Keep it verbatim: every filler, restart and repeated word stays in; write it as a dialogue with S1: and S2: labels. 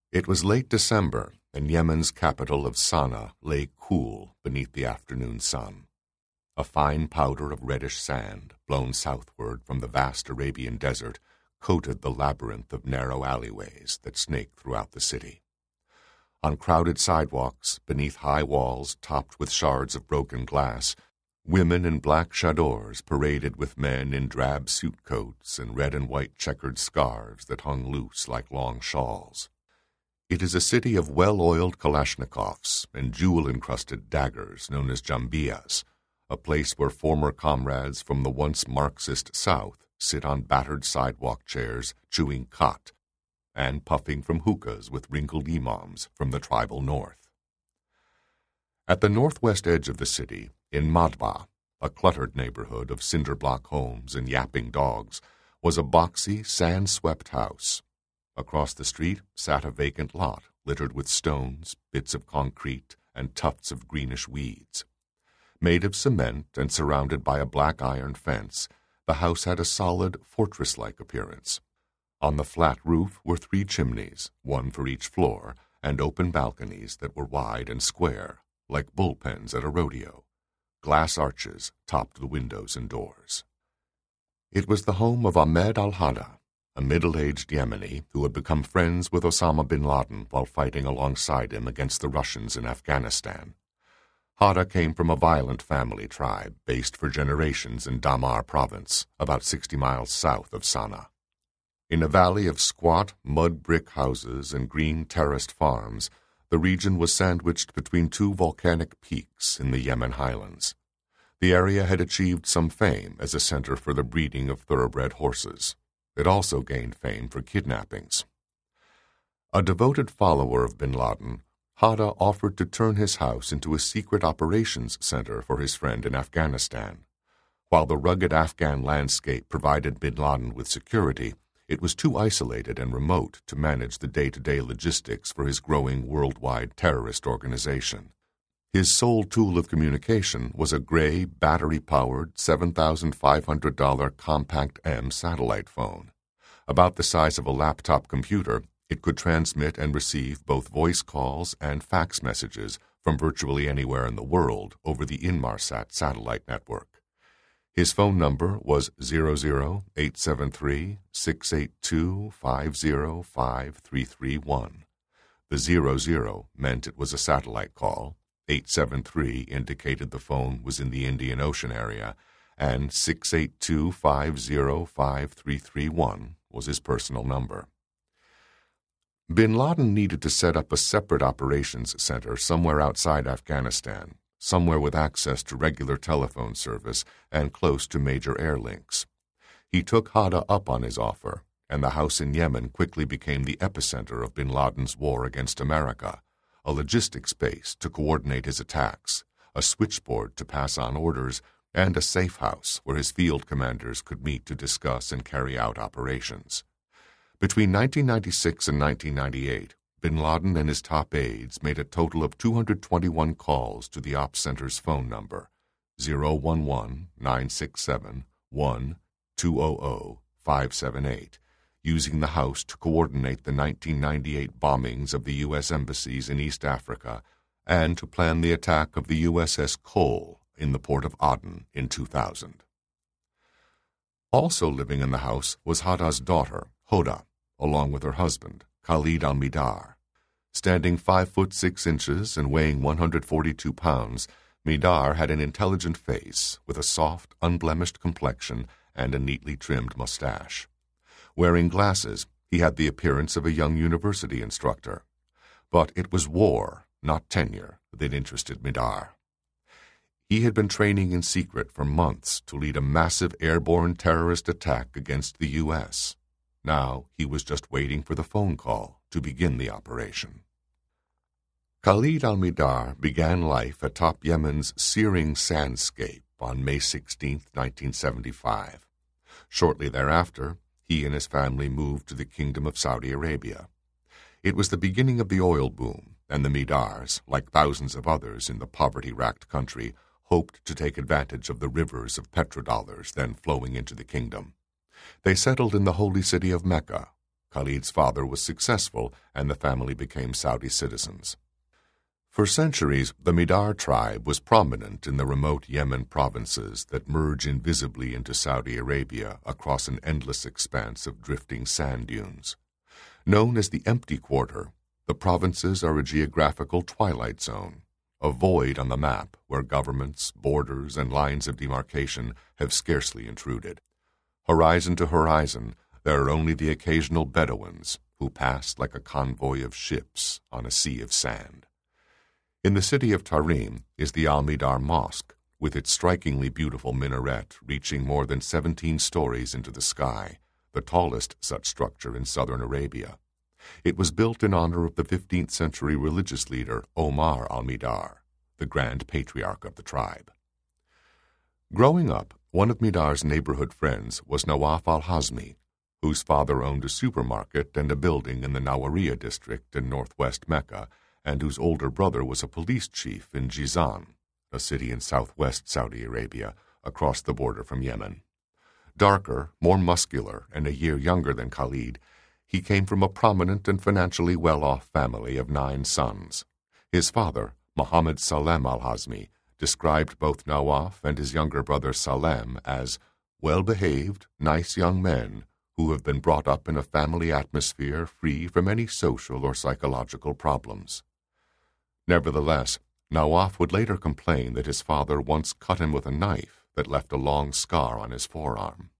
S1: It was late December, and Yemen's capital of Sana'a lay cool beneath the afternoon sun. A fine powder of reddish sand, blown southward from the vast Arabian desert, coated the labyrinth of narrow alleyways that snaked throughout the city. On crowded sidewalks, beneath high walls topped with shards of broken glass, women in black chadors paraded with men in drab suit coats and red and white checkered scarves that hung loose like long shawls. It is a city of well-oiled Kalashnikovs and jewel-encrusted daggers known as jambiyas, a place where former comrades from the once Marxist South sit on battered sidewalk chairs chewing khat and puffing from hookahs with wrinkled imams from the tribal north. At the northwest edge of the city, in Madba, a cluttered neighborhood of cinder-block homes and yapping dogs, was a boxy, sand-swept house. Across the street sat a vacant lot littered with stones, bits of concrete, and tufts of greenish weeds. Made of cement and surrounded by a black iron fence, the house had a solid, fortress-like appearance. On the flat roof were three chimneys, one for each floor, and open balconies that were wide and square, like bullpens at a rodeo. Glass arches topped the windows and doors. It was the home of Ahmed al-Hada, a middle-aged Yemeni who had become friends with Osama bin Laden while fighting alongside him against the Russians in Afghanistan. Hada came from a violent family tribe based for generations in Damar province, about sixty miles south of Sana'a. In a valley of squat, mud-brick houses and green terraced farms, the region was sandwiched between two volcanic peaks in the Yemen highlands. The area had achieved some fame as a center for the breeding of thoroughbred horses. It also gained fame for kidnappings. A devoted follower of bin Laden, Hada offered to turn his house into a secret operations center for his friend in Afghanistan. While the rugged Afghan landscape provided bin Laden with security, it was too isolated and remote to manage the day-to-day logistics for his growing worldwide terrorist organization. His sole tool of communication was a gray, battery-powered, seven thousand five hundred dollars Compact M satellite phone. About the size of a laptop computer, it could transmit and receive both voice calls and fax messages from virtually anywhere in the world over the Inmarsat satellite network. His phone number was zero zero eight seven three, six eight two, five zero five three three one. The zero zero meant it was a satellite call, eight seven three indicated the phone was in the Indian Ocean area, and six eight two, five zero five three three one was his personal number. Bin Laden needed to set up a separate operations center somewhere outside Afghanistan, somewhere with access to regular telephone service and close to major air links. He took Hada up on his offer, and the house in Yemen quickly became the epicenter of bin Laden's war against America, a logistics base to coordinate his attacks, a switchboard to pass on orders, and a safe house where his field commanders could meet to discuss and carry out operations. Between nineteen ninety-six and nineteen ninety-eight, bin Laden and his top aides made a total of two hundred twenty-one calls to the Ops Center's phone number, zero one one, nine six seven, one, two zero zero, five seven eight, using the house to coordinate the nineteen ninety-eight bombings of the U S embassies in East Africa and to plan the attack of the U S S Cole in the port of Aden in two thousand. Also living in the house was Hada's daughter, Hoda, along with her husband, Khalid al-Midar. Standing five foot six inches and weighing one hundred forty-two pounds, Midar had an intelligent face with a soft, unblemished complexion and a neatly trimmed mustache. Wearing glasses, he had the appearance of a young university instructor. But it was war, not tenure, that interested Midar. He had been training in secret for months to lead a massive airborne terrorist attack against the U S Now he was just waiting for the phone call to begin the operation. Khalid al-Midar began life atop Yemen's searing sandscape on May sixteenth, nineteen seventy-five. Shortly thereafter, he and his family moved to the Kingdom of Saudi Arabia. It was the beginning of the oil boom, and the Midars, like thousands of others in the poverty-racked country, hoped to take advantage of the rivers of petrodollars then flowing into the kingdom. They settled in the holy city of Mecca, Khalid's father was successful, and the family became Saudi citizens. For centuries, the Midar tribe was prominent in the remote Yemen provinces that merge invisibly into Saudi Arabia across an endless expanse of drifting sand dunes. Known as the Empty Quarter, the provinces are a geographical twilight zone, a void on the map where governments, borders, and lines of demarcation have scarcely intruded. Horizon to horizon, there are only the occasional Bedouins who pass like a convoy of ships on a sea of sand. In the city of Tarim is the Al-Midar Mosque, with its strikingly beautiful minaret reaching more than seventeen stories into the sky, the tallest such structure in southern Arabia. It was built in honor of the fifteenth century religious leader Omar al-Midar, the grand patriarch of the tribe. Growing up, one of Midar's neighborhood friends was Nawaf al-Hazmi, whose father owned a supermarket and a building in the Nawariya district in northwest Mecca, and whose older brother was a police chief in Jizan, a city in southwest Saudi Arabia, across the border from Yemen. Darker, more muscular, and a year younger than Khalid, he came from a prominent and financially well-off family of nine sons. His father, Muhammad Salem al-Hazmi, described both Nawaf and his younger brother Salem as well-behaved, nice young men who have been brought up in a family atmosphere free from any social or psychological problems. Nevertheless, Nawaf would later complain that his father once cut him with a knife that left a long scar on his forearm.